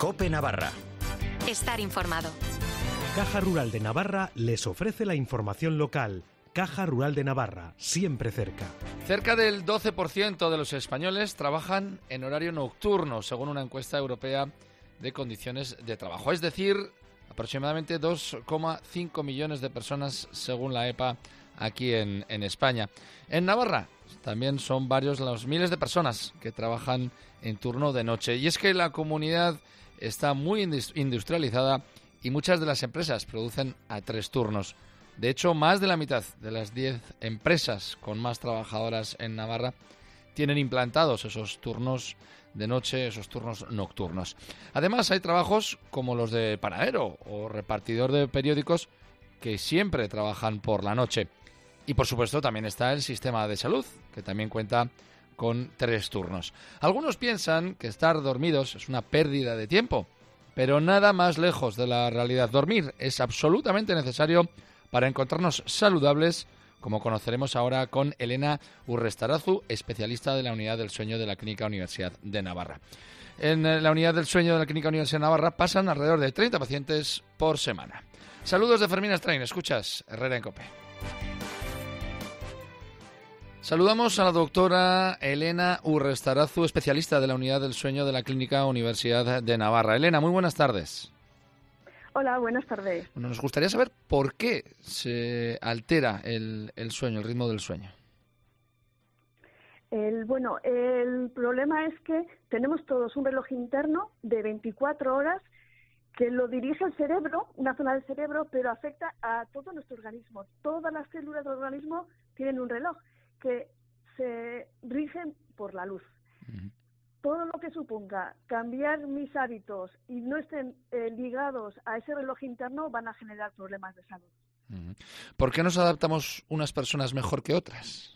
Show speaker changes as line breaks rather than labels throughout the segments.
COPE Navarra.
Estar informado.
Caja Rural de Navarra les ofrece la información local. Caja Rural de Navarra, siempre cerca.
Cerca del 12% de los españoles trabajan en horario nocturno, según una encuesta europea de condiciones de trabajo. Es decir, aproximadamente 2,5 millones de personas, según la EPA, aquí en España. En Navarra también son varios los miles de personas que trabajan en turno de noche. Y es que la comunidad está muy industrializada y muchas de las empresas producen a 3 turnos. De hecho, más de la mitad de las 10 empresas con más trabajadoras en Navarra tienen implantados esos turnos de noche, esos turnos nocturnos. Además, hay trabajos como los de panadero o repartidor de periódicos que siempre trabajan por la noche. Y, por supuesto, también está el sistema de salud, que también cuenta con 3 turnos. Algunos piensan que estar dormidos es una pérdida de tiempo, pero nada más lejos de la realidad. Dormir es absolutamente necesario para encontrarnos saludables, como conoceremos ahora con Elena Urrestarazu, especialista de la Unidad del Sueño de la Clínica Universidad de Navarra. En la Unidad del Sueño de la Clínica Universidad de Navarra pasan alrededor de 30 pacientes por semana. Saludos de Fermín Astrain, escuchas Herrera en COPE. Saludamos a la doctora Elena Urrestarazu, especialista de la Unidad del Sueño de la Clínica Universidad de Navarra. Elena, muy buenas tardes.
Hola, buenas tardes.
Bueno, nos gustaría saber por qué se altera el sueño, el ritmo del sueño.
El problema es que tenemos todos un reloj interno de 24 horas que lo dirige el cerebro, una zona del cerebro, pero afecta a todo nuestro organismo. Todas las células del organismo tienen un reloj que se rigen por la luz. Uh-huh. Todo lo que suponga cambiar mis hábitos y no estén ligados a ese reloj interno van a generar problemas de salud.
Uh-huh. ¿Por qué nos adaptamos unas personas mejor que otras?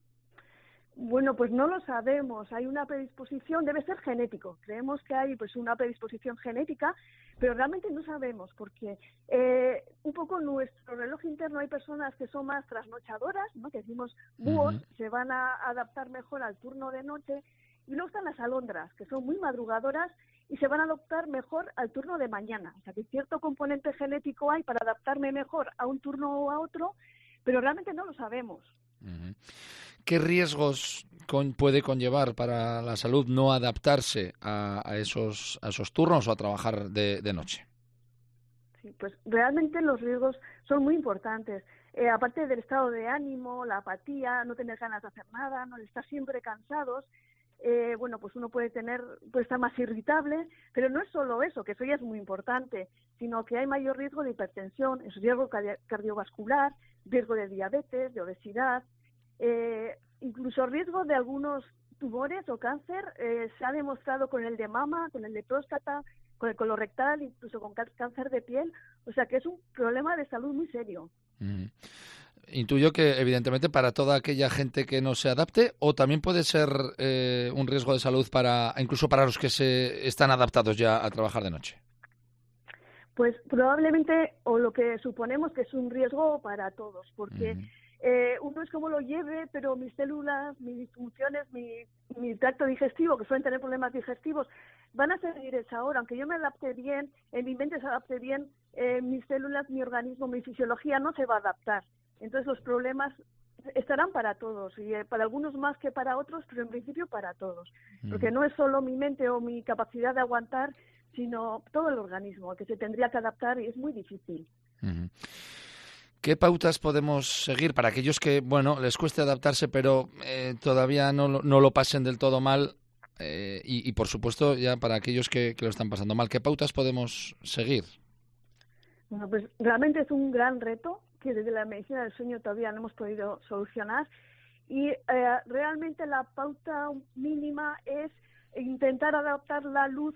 Bueno, pues no lo sabemos. Hay una predisposición, debe ser genético. Creemos que hay pues una predisposición genética, pero realmente no sabemos porque un poco nuestro reloj interno hay personas que son más trasnochadoras, ¿no? Que decimos búhos, se van a adaptar mejor al turno de noche, y luego están las alondras, que son muy madrugadoras y se van a adaptar mejor al turno de mañana. O sea, que cierto componente genético hay para adaptarme mejor a un turno o a otro, pero realmente no lo sabemos.
Uh-huh. ¿Qué riesgos puede conllevar para la salud no adaptarse a esos turnos o a trabajar de noche?
Sí, pues realmente los riesgos son muy importantes. Aparte del estado de ánimo, la apatía, no tener ganas de hacer nada, no estar siempre cansados, pues uno puede estar más irritable, pero no es solo eso, que eso ya es muy importante, sino que hay mayor riesgo de hipertensión, es riesgo cardiovascular, riesgo de diabetes, de obesidad, incluso riesgo de algunos tumores o cáncer. Se ha demostrado con el de mama, con el de próstata, con el colorectal, incluso con cáncer de piel. O sea que es un problema de salud muy serio.
Intuyo que evidentemente para toda aquella gente que no se adapte, o también puede ser un riesgo de salud incluso para los que se están adaptados ya a trabajar de noche.
Pues probablemente, o lo que suponemos que es un riesgo para todos, porque uno es como lo lleve, pero mis células, mis disfunciones, mi tracto digestivo, que suelen tener problemas digestivos, van a seguir esa hora. Aunque yo me adapte bien, en mi mente se adapte bien, mis células, mi organismo, mi fisiología no se va a adaptar. Entonces los problemas estarán para todos, y para algunos más que para otros, pero en principio para todos. Porque no es solo mi mente o mi capacidad de aguantar, sino todo el organismo que se tendría que adaptar, y es muy difícil.
Uh-huh. ¿Qué pautas podemos seguir para aquellos que, les cueste adaptarse, pero todavía no lo pasen del todo mal? Y por supuesto, ya para aquellos que lo están pasando mal, ¿qué pautas podemos seguir?
Bueno, pues realmente es un gran reto que desde la medicina del sueño todavía no hemos podido solucionar. Y realmente la pauta mínima es intentar adaptar la luz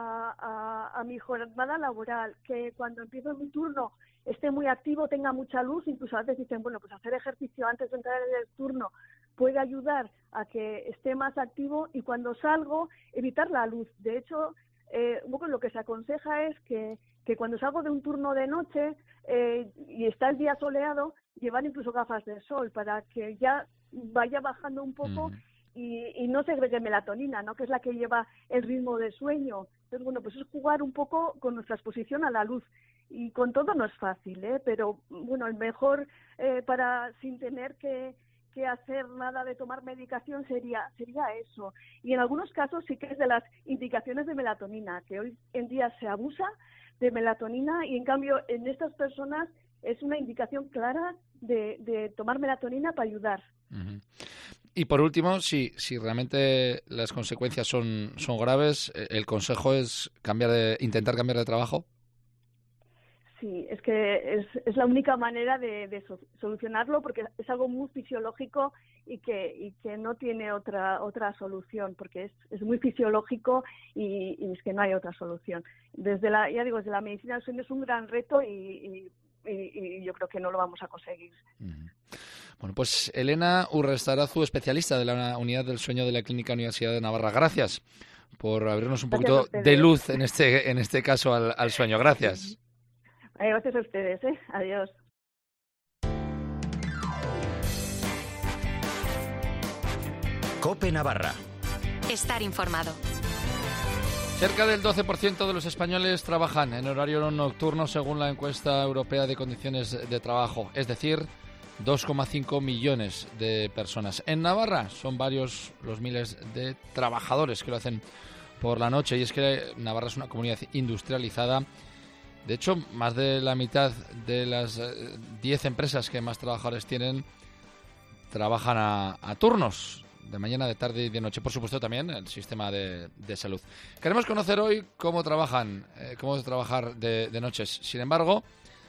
a mi jornada laboral, que cuando empiezo mi turno esté muy activo, tenga mucha luz. Incluso a veces dicen, pues hacer ejercicio antes de entrar en el turno puede ayudar a que esté más activo, y cuando salgo evitar la luz. De hecho, un poco lo que se aconseja es que cuando salgo de un turno de noche y está el día soleado, llevar incluso gafas de sol para que ya vaya bajando un poco y no segregue melatonina, ¿no? Que es la que lleva el ritmo de sueño. Entonces, bueno, pues es jugar un poco con nuestra exposición a la luz. Y con todo no es fácil, pero bueno, el mejor sin tener que hacer nada de tomar medicación sería eso. Y en algunos casos sí que es de las indicaciones de melatonina, que hoy en día se abusa de melatonina y en cambio en estas personas es una indicación clara de tomar melatonina para ayudar.
Uh-huh. Y por último, si realmente las consecuencias son graves, el consejo es intentar cambiar de trabajo.
Sí, es que es la única manera de solucionarlo, porque es algo muy fisiológico y que no tiene otra solución, porque es muy fisiológico y es que no hay otra solución. Desde la medicina del sueño es un gran reto y yo creo que no lo vamos a conseguir.
Uh-huh. Bueno, pues Elena Urrestarazu, especialista de la Unidad del Sueño de la Clínica Universidad de Navarra. Gracias por abrirnos un poquito de luz en este caso al sueño. Gracias.
Gracias a ustedes. Adiós.
COPE Navarra.
Estar informado.
Cerca del 12% de los españoles trabajan en horario nocturno según la encuesta europea de condiciones de trabajo, es decir, 2,5 millones de personas. En Navarra son varios los miles de trabajadores que lo hacen por la noche, y es que Navarra es una comunidad industrializada. De hecho, más de la mitad de las 10 empresas que más trabajadores tienen trabajan a turnos, de mañana, de tarde y de noche. Por supuesto, también el sistema de salud. Queremos conocer hoy cómo trabajar de noches. Sin embargo,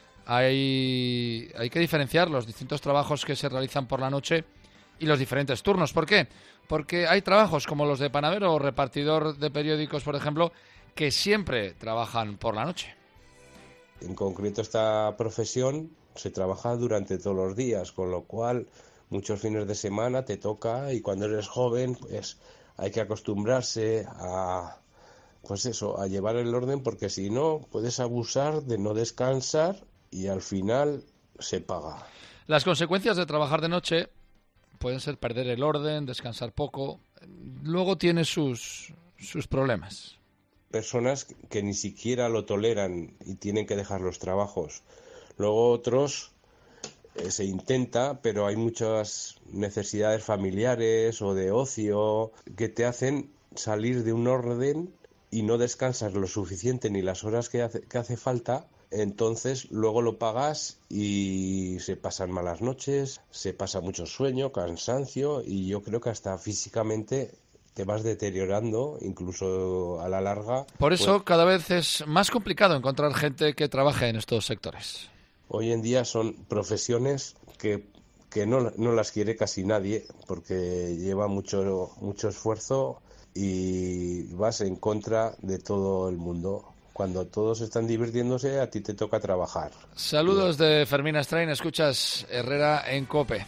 hay que diferenciar los distintos trabajos que se realizan por la noche y los diferentes turnos. ¿Por qué? Porque hay trabajos como los de panadero o repartidor de periódicos, por ejemplo, que siempre trabajan por la noche.
En concreto, esta profesión se trabaja durante todos los días, con lo cual muchos fines de semana te toca, y cuando eres joven pues hay que acostumbrarse a llevar el orden, porque si no puedes abusar de no descansar y al final se paga.
Las consecuencias de trabajar de noche pueden ser perder el orden, descansar poco. Luego tiene sus problemas.
Personas que ni siquiera lo toleran y tienen que dejar los trabajos. Luego otros se intenta, pero hay muchas necesidades familiares o de ocio que te hacen salir de un orden y no descansas lo suficiente ni las horas que hace falta. Entonces luego lo pagas y se pasan malas noches, se pasa mucho sueño, cansancio, y yo creo que hasta físicamente te vas deteriorando, incluso a la larga.
Por eso cada vez es más complicado encontrar gente que trabaje en estos sectores.
Hoy en día son profesiones que no las quiere casi nadie, porque lleva mucho esfuerzo y vas en contra de todo el mundo. Cuando todos están divirtiéndose, a ti te toca trabajar.
Saludos de Fermín Astrain, escuchas Herrera en COPE.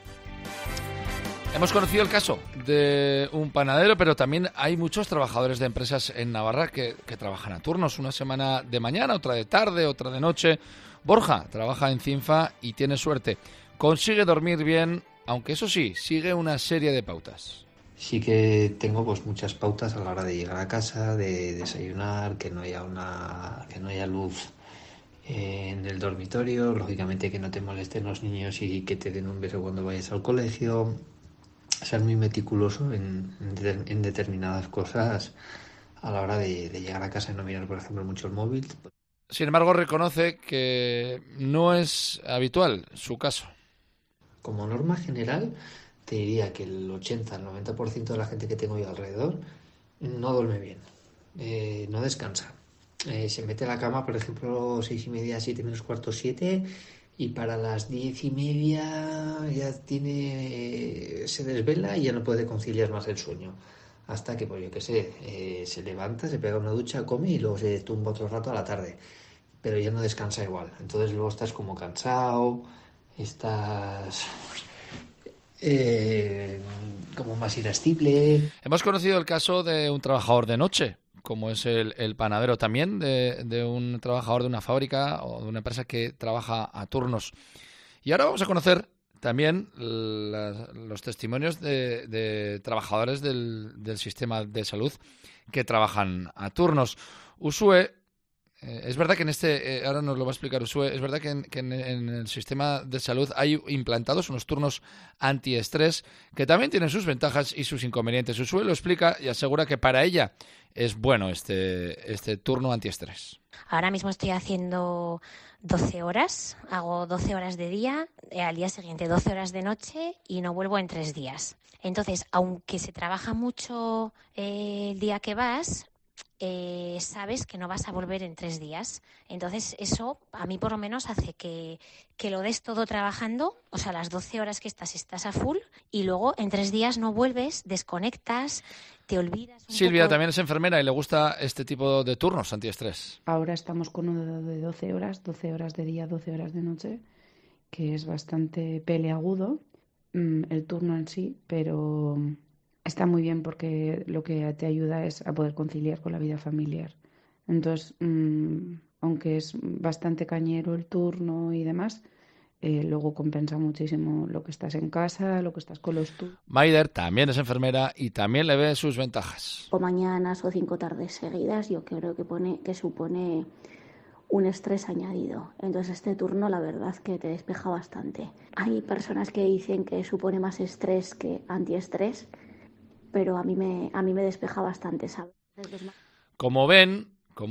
Hemos conocido el caso de un panadero, pero también hay muchos trabajadores de empresas en Navarra que trabajan a turnos. Una semana de mañana, otra de tarde, otra de noche. Borja trabaja en Cinfa y tiene suerte. Consigue dormir bien, aunque eso sí, sigue una serie de pautas.
Sí que tengo muchas pautas a la hora de llegar a casa, de desayunar, que no haya luz en el dormitorio, lógicamente que no te molesten los niños y que te den un beso cuando vayas al colegio. Ser muy meticuloso en determinadas cosas a la hora de llegar a casa y no mirar, por ejemplo, mucho el móvil.
Sin embargo, reconoce que no es habitual su caso.
Como norma general, te diría que el 80 al 90% de la gente que tengo yo alrededor no duerme bien, no descansa. Se mete a la cama, por ejemplo, 6:30, 7 menos cuarto, 7, y para las 10:30 ya se desvela y ya no puede conciliar más el sueño. Hasta que, se levanta, se pega una ducha, come y luego se tumba otro rato a la tarde. Pero ya no descansa igual. Entonces luego estás como cansado, estás como más irascible.
Hemos conocido el caso de un trabajador de noche, como es el panadero, también de un trabajador de una fábrica o de una empresa que trabaja a turnos. Y ahora vamos a conocer también los testimonios de trabajadores del sistema de salud que trabajan a turnos. Usue, es verdad que ahora nos lo va a explicar Usue, es verdad que en el sistema de salud hay implantados unos turnos antiestrés que también tienen sus ventajas y sus inconvenientes. Usue lo explica y asegura que para ella es bueno este turno antiestrés.
Ahora mismo estoy haciendo 12 horas, hago 12 horas de día, al día siguiente 12 horas de noche y no vuelvo en 3 días. Entonces, aunque se trabaja mucho el día que vas, sabes que no vas a volver en 3 días. Entonces, eso a mí por lo menos hace que lo des todo trabajando, o sea, las 12 horas que estás a full y luego en 3 días no vuelves, desconectas, te olvidas.
Silvia también es enfermera y le gusta este tipo de turnos antiestrés.
Ahora estamos con uno de 12 horas de día, 12 horas de noche, que es bastante peleagudo el turno en sí, pero está muy bien porque lo que te ayuda es a poder conciliar con la vida familiar. Entonces, aunque es bastante cañero el turno y demás, luego compensa muchísimo lo que estás en casa, lo que estás con los tuyos.
Maider también es enfermera y también le ve sus ventajas.
O mañanas o 5 tardes seguidas, yo creo que supone un estrés añadido. Entonces este turno la verdad que te despeja bastante. Hay personas que dicen que supone más estrés que antiestrés, pero a mí me despeja bastante, ¿sabes?
Como ven,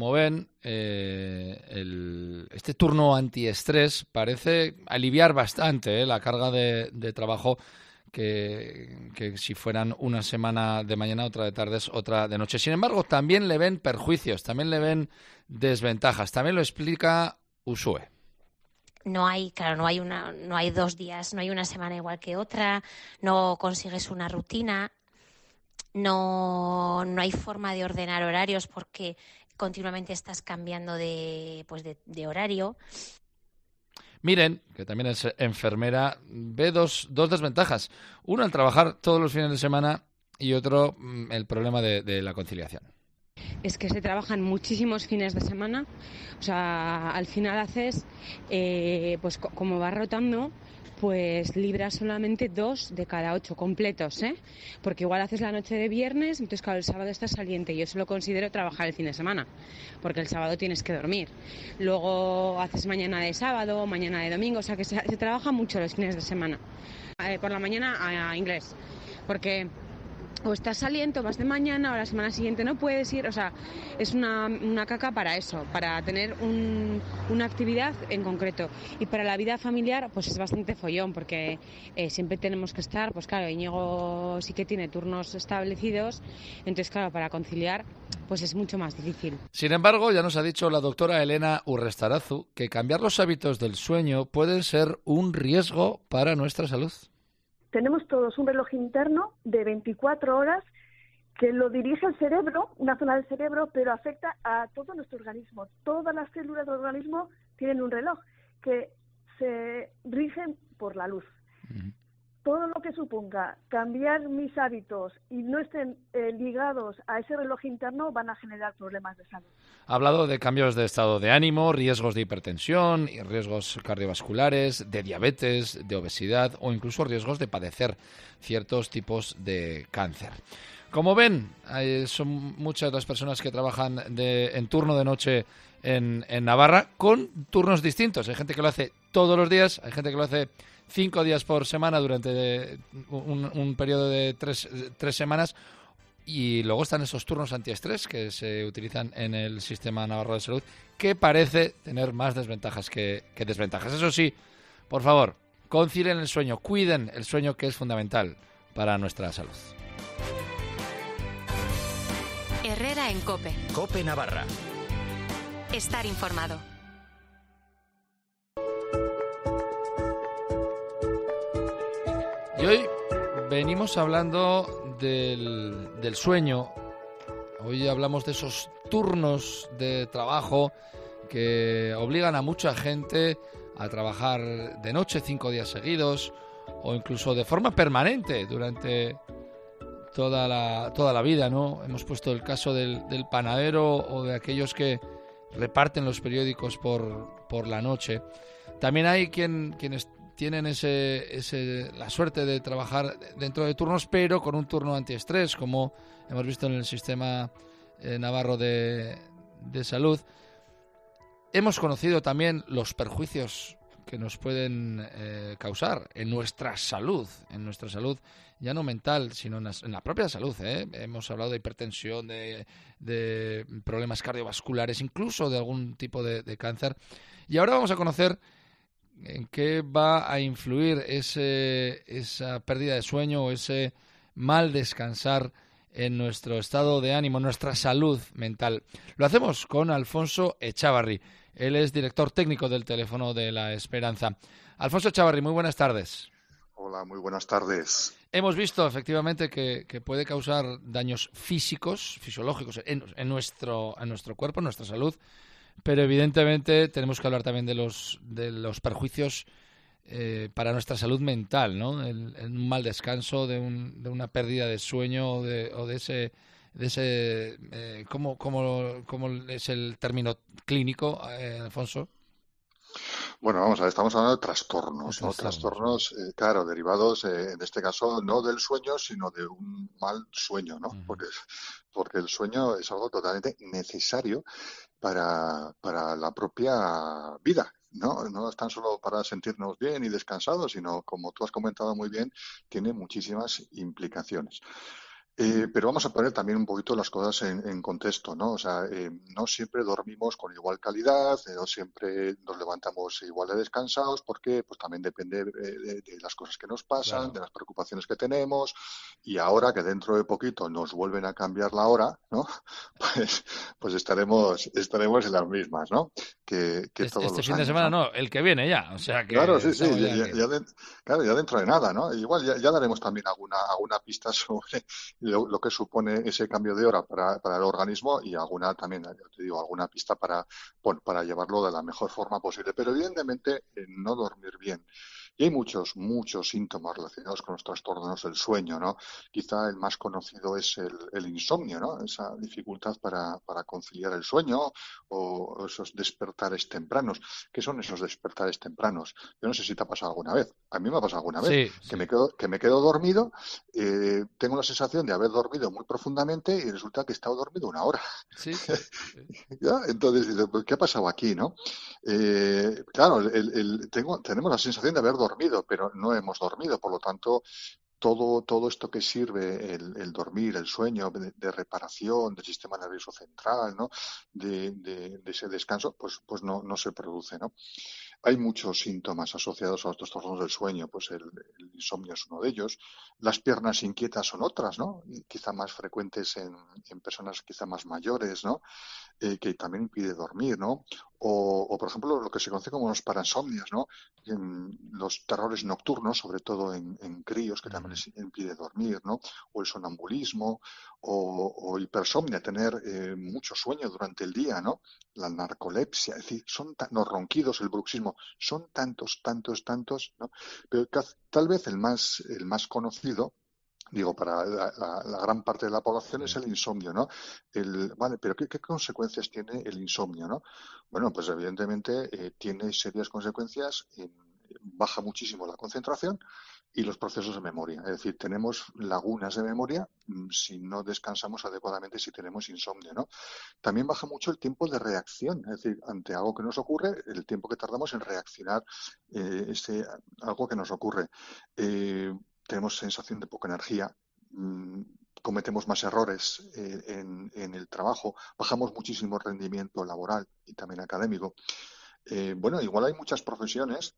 este turno antiestrés parece aliviar bastante la carga de trabajo que si fueran una semana de mañana, otra de tardes, otra de noche. Sin embargo, también le ven perjuicios, también le ven desventajas. También lo explica Usue.
No hay 2 días, no hay una semana igual que otra, no consigues una rutina, no hay forma de ordenar horarios porque continuamente estás cambiando de horario.
Miren, que también es enfermera, ve dos desventajas. Uno, el trabajar todos los fines de semana y otro, el problema de la conciliación.
Es que se trabajan muchísimos fines de semana. O sea, al final haces, pues como vas rotando, pues libras solamente 2 de cada 8 completos, ¿eh? Porque igual haces la noche de viernes, entonces claro, el sábado estás saliente. Yo eso lo considero trabajar el fin de semana, porque el sábado tienes que dormir. Luego haces mañana de sábado, mañana de domingo, o sea que se trabaja mucho los fines de semana. Por la mañana a inglés, porque o estás saliente o vas de mañana o la semana siguiente no puedes ir, o sea, es una caca para eso, para tener una actividad en concreto. Y para la vida familiar pues es bastante follón porque siempre tenemos que estar, pues claro, Íñigo sí que tiene turnos establecidos, entonces claro, para conciliar pues es mucho más difícil.
Sin embargo, ya nos ha dicho la doctora Elena Urrestarazu que cambiar los hábitos del sueño puede ser un riesgo para nuestra salud.
Tenemos todos un reloj interno de 24 horas que lo dirige el cerebro, una zona del cerebro, pero afecta a todo nuestro organismo. Todas las células del organismo tienen un reloj que se rigen por la luz. Uh-huh. Todo lo que suponga cambiar mis hábitos y no estén ligados a ese reloj interno van a generar problemas de salud.
Ha hablado de cambios de estado de ánimo, riesgos de hipertensión, y riesgos cardiovasculares, de diabetes, de obesidad o incluso riesgos de padecer ciertos tipos de cáncer. Como ven, son muchas las personas que trabajan en turno de noche en Navarra con turnos distintos. Hay gente que lo hace todos los días, hay gente que lo hace 5 días por semana durante un periodo de 3 semanas y luego están esos turnos antiestrés que se utilizan en el sistema navarro de salud que parece tener más desventajas que desventajas. Eso sí, por favor, concilien el sueño, cuiden el sueño que es fundamental para nuestra salud.
Herrera en COPE.
COPE Navarra.
Estar informado.
Y hoy venimos hablando del sueño. Hoy hablamos de esos turnos de trabajo que obligan a mucha gente a trabajar de noche 5 días seguidos o incluso de forma permanente durante toda la vida, ¿no? Hemos puesto el caso del panadero o de aquellos que reparten los periódicos por la noche. También hay quienes tienen la suerte de trabajar dentro de turnos, pero con un turno antiestrés, como hemos visto en el sistema navarro de salud. Hemos conocido también los perjuicios que nos pueden causar en nuestra salud ya no mental, sino en la propia salud. Hemos hablado de hipertensión, de problemas cardiovasculares, incluso de algún tipo de cáncer. Y ahora vamos a conocer en qué va a influir esa pérdida de sueño o ese mal descansar en nuestro estado de ánimo, nuestra salud mental. Lo hacemos con Alfonso Echavarri. Él es director técnico del Teléfono de la Esperanza. Alfonso Echavarri, muy buenas tardes.
Hola, muy buenas tardes.
Hemos visto efectivamente que puede causar daños fisiológicos en nuestro cuerpo, en nuestra salud, pero evidentemente tenemos que hablar también de los perjuicios para nuestra salud mental, ¿no? Un mal descanso, de una pérdida de sueño o de ese ¿cómo es el término clínico, Alfonso?
Bueno, vamos a ver, estamos hablando de trastornos, ¿no? Trastornos, claro, derivados, en este caso, no del sueño, sino de un mal sueño, ¿no? Uh-huh. Porque el sueño es algo totalmente necesario para la propia vida. No es tan solo para sentirnos bien y descansados, sino, como tú has comentado muy bien, tiene muchísimas implicaciones. Pero vamos a poner también un poquito las cosas en contexto, ¿no? O sea, no siempre dormimos con igual calidad, no siempre nos levantamos igual de descansados, porque pues también depende de las cosas que nos pasan, claro, de las preocupaciones que tenemos, y ahora que dentro de poquito nos vuelven a cambiar la hora, ¿no? Pues estaremos en las mismas, ¿no? Que todos los
fin
años,
de semana,
¿no?
El que viene ya, o sea que...
Claro, sí, ya dentro de nada, ¿no? Igual ya daremos también alguna pista sobre lo que supone ese cambio de hora para el organismo, y alguna también, te digo, alguna pista para llevarlo de la mejor forma posible. Pero evidentemente no dormir bien. Y hay muchos síntomas relacionados con los trastornos del sueño, ¿no? Quizá el más conocido es el insomnio, ¿no? Esa dificultad para conciliar el sueño, o esos despertares tempranos. ¿Qué son esos despertares tempranos? Yo no sé si te ha pasado alguna vez. A mí me ha pasado alguna vez.
Sí.
Que me quedo dormido, tengo la sensación de haber dormido muy profundamente y resulta que he estado dormido 1 hora.
Sí.
¿Ya? Entonces, ¿qué ha pasado aquí, no? Claro, tenemos la sensación de haber dormido, pero no hemos dormido. Por lo tanto, todo esto que sirve el dormir, el sueño, de reparación del sistema nervioso central, ¿no? De ese descanso, pues no se produce, ¿no? Hay muchos síntomas asociados a los trastornos del sueño, pues el insomnio es uno de ellos. Las piernas inquietas son otras, ¿no? Quizá más frecuentes en personas quizá más mayores, ¿no? Que también impide dormir, ¿no? O, por ejemplo, lo que se conoce como los parasomnias, ¿no? Los terrores nocturnos, sobre todo en críos, que también les impide dormir, ¿no? O el sonambulismo, o hipersomnia, tener mucho sueño durante el día, ¿no? La narcolepsia, es decir, los ronquidos, el bruxismo, son tantos, ¿no? Pero tal vez el más conocido, digo, para la gran parte de la población, es el insomnio, ¿no? Vale, pero ¿qué consecuencias tiene el insomnio, no? Bueno, pues evidentemente tiene serias consecuencias, baja muchísimo la concentración y los procesos de memoria. Es decir, tenemos lagunas de memoria si no descansamos adecuadamente, si tenemos insomnio, ¿no? También baja mucho el tiempo de reacción, es decir, ante algo que nos ocurre, el tiempo que tardamos en reaccionar algo que nos ocurre. Tenemos sensación de poca energía, cometemos más errores en el trabajo, bajamos muchísimo el rendimiento laboral y también académico. Bueno, igual hay muchas profesiones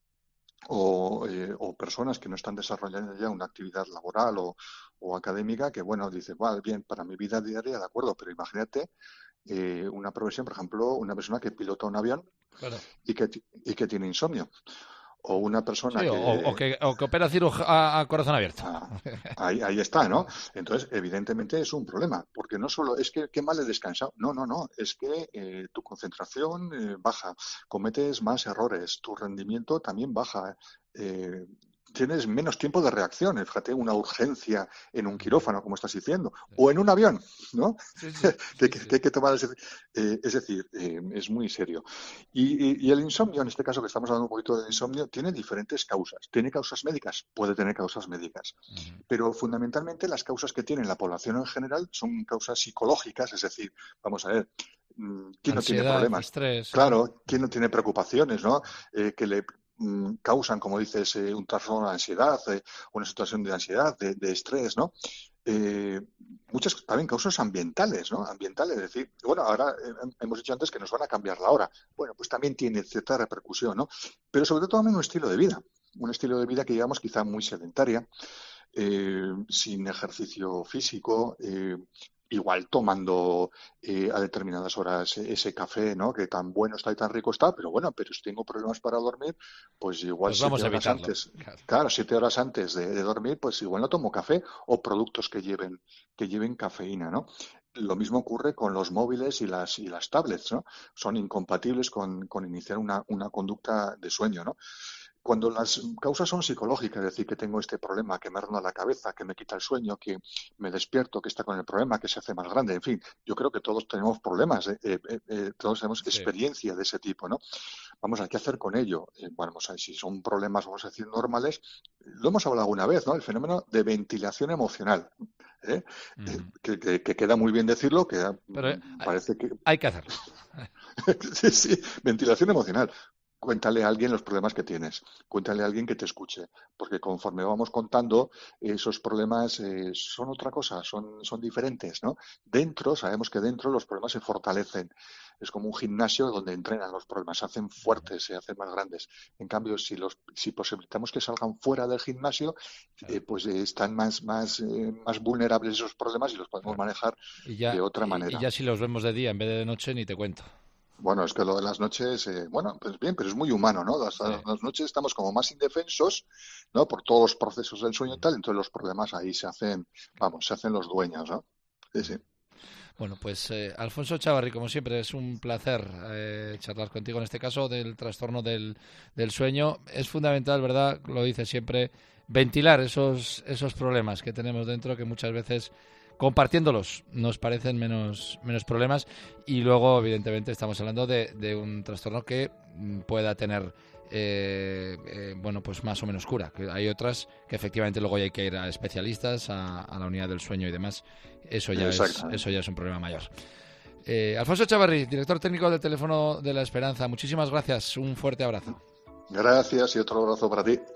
o personas que no están desarrollando ya una actividad laboral o académica que, bueno, dicen, vale, bien, para mi vida diaria, de acuerdo, pero imagínate una profesión, por ejemplo, una persona que pilota un avión, claro, y que tiene insomnio. O una persona
que opera a corazón abierto.
Ahí está, ¿no? Entonces, evidentemente es un problema, porque no solo es que mal he descansado, no, es que tu concentración baja, cometes más errores, tu rendimiento también baja, tienes menos tiempo de reacción. Fíjate, una urgencia en un quirófano, como estás diciendo, o en un avión, ¿no? Que hay que tomar es decir, es muy serio. Y el insomnio, en este caso que estamos hablando un poquito de insomnio, tiene diferentes causas. ¿Tiene causas médicas? Puede tener causas médicas. Pero fundamentalmente las causas que tiene la población en general son causas psicológicas, es decir, vamos a ver, ¿quién no tiene problemas?
Estrés.
Claro, ¿quién no tiene preocupaciones, ¿no? Que le causan, como dices, un trastorno de ansiedad, una situación de ansiedad, de estrés, ¿no? Muchas también causas ambientales, ¿no? Ambientales, es decir, bueno, ahora hemos dicho antes que nos van a cambiar la hora. Bueno, pues también tiene cierta repercusión, ¿no? Pero sobre todo también un estilo de vida que llevamos quizá muy sedentaria, sin ejercicio físico, igual tomando a determinadas horas ese café, ¿no? Que tan bueno está y tan rico está, pero bueno, pero si tengo problemas para dormir, pues igual 7 horas antes. Claro, 7 horas antes de dormir, pues igual no tomo café o productos que lleven cafeína, ¿no? Lo mismo ocurre con los móviles y las tablets, ¿no? Son incompatibles con iniciar una conducta de sueño, ¿no? Cuando las causas son psicológicas, es decir, que tengo este problema, que me ronda la cabeza, que me quita el sueño, que me despierto, que está con el problema, que se hace más grande, en fin, yo creo que todos tenemos problemas, todos tenemos experiencia de ese tipo, ¿no? Vamos a ver qué hacer con ello. Vamos a ver si son problemas, vamos a decir, normales. Lo hemos hablado alguna vez, ¿no? El fenómeno de ventilación emocional, que queda muy bien decirlo, que
pero
parece que
hay que hacerlo.
Sí, ventilación emocional. Cuéntale a alguien los problemas que tienes, cuéntale a alguien que te escuche, porque conforme vamos contando, esos problemas son otra cosa, son diferentes, ¿no? Sabemos que dentro los problemas se fortalecen. Es como un gimnasio donde entrenan los problemas, se hacen fuertes, se hacen más grandes. En cambio, si posibilitamos que salgan fuera del gimnasio, pues están más vulnerables esos problemas y los podemos manejar de otra manera.
Y ya si los vemos de día en vez de noche, ni te cuento.
Bueno, es que lo de las noches, pues bien, pero es muy humano, ¿no? Las noches estamos como más indefensos, ¿no? Por todos los procesos del sueño y tal, entonces los problemas ahí se hacen los dueños, ¿no? Sí.
Bueno, pues Alfonso Chávarri, como siempre, es un placer charlar contigo en este caso del trastorno del sueño. Es fundamental, ¿verdad? Lo dice siempre, ventilar esos problemas que tenemos dentro, que muchas veces compartiéndolos nos parecen menos problemas, y luego evidentemente estamos hablando de un trastorno que pueda tener pues más o menos cura, que hay otras que efectivamente luego ya hay que ir a especialistas, a la unidad del sueño y demás. Eso ya es un problema mayor. Alfonso Chávarri, director técnico del Teléfono de la Esperanza, muchísimas gracias, un fuerte abrazo.
Gracias y otro abrazo para ti.